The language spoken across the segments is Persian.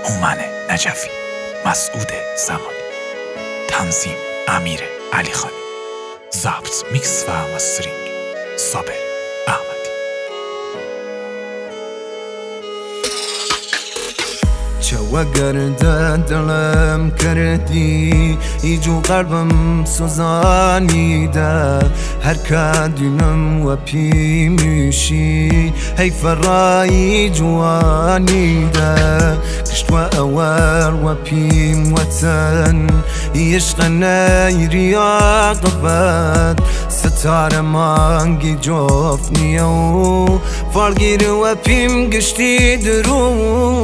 هومن نجفی، مسعود زمانی، تنظیم امیر علی خانی، ضبط میکس و مسترینگ صابر احمدی. چوا گرده دلم کردی ایجو قلبم سوزانیده هر کدینم و پی میشی حیف رای جوانیده کشت و اول و پیم وطن عشق نیری عاقبت ستاره مانگی جفت و فالگیر و پیم گشتی درو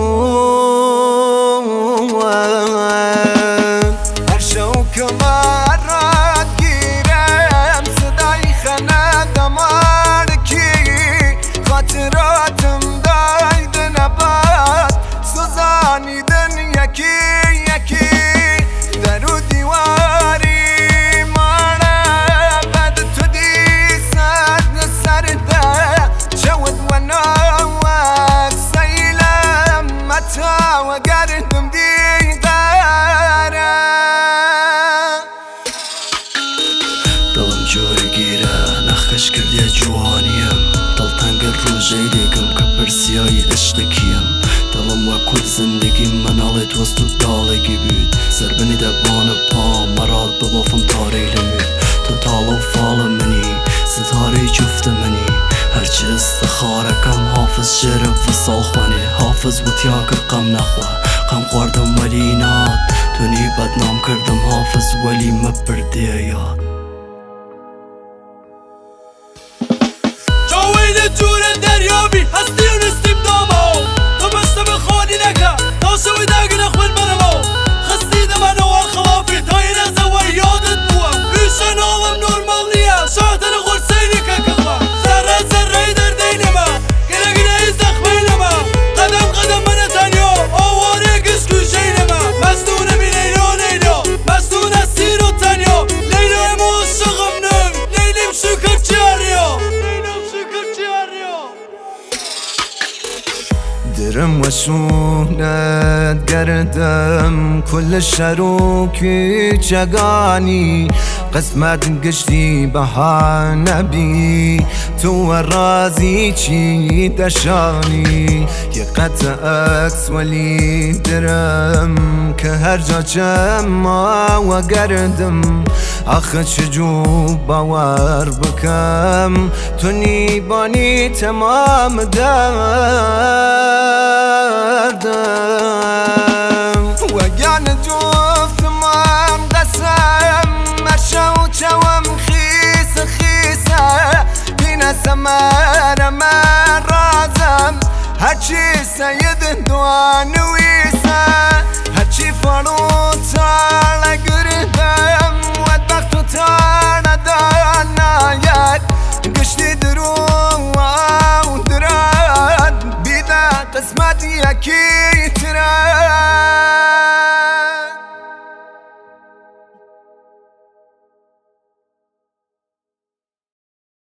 هر شو که مرد گیرم صدای خنه دمارکی خاطراتم داید نباد سوزانیدن یکی یکی درو دیواری مانه بد تو دی سد سرده شود و نوک سیلم متا و گردم دلم جوری گیره نخش کردی جوانیم دل تنگ روژه دیگم که پرسیای عشق کیم دلم و کل زندگی منال دوست و دالگی بود زربنی دبان پا مرال ببافم تاریلمی تو تال و فال منی ستاره جفت منی هرچی استخاره کم حافظ شعر فصال خوانی حافظ بود یا که قم نخوا قم خوردم ولی ناد تونی بدنام کردم حافظ ولی مبرده یاد جوره دریابی هستی و نستیم دامو تو بسته به خودی نکه تا شوی داگی نخوین منمو خستی ده من اول خلافی تا این از اول یادت بوام ایشن آلم نورمال نیه شاهدن غرسینی که کخوا ذره ذره در دینما گره گره ای زخمینما قدم قدم من تنیا آواره گشت کوشینما مستونه بی لیلو لیلو مستونه سیر و تنیا لیلو امو شغم نم لیلیم شکر چیاریا درم و شونت گردم کل شروکی چگانی قسمت گشتی بهانه بی تو و رازی چی دشانی یه قطع عکس ولی درم که هر جا چما و گردم آخه چجو باور بکم تو نیبانی تمام دردم وگان جفت من قسم مرشو چوم خیس خیسه بین سمر من رازم هرچی سید دوانویسه هرچی فروتر لگردم بدبخت و تر نداناید گشتی درو و درد بیده قسمت یکی تره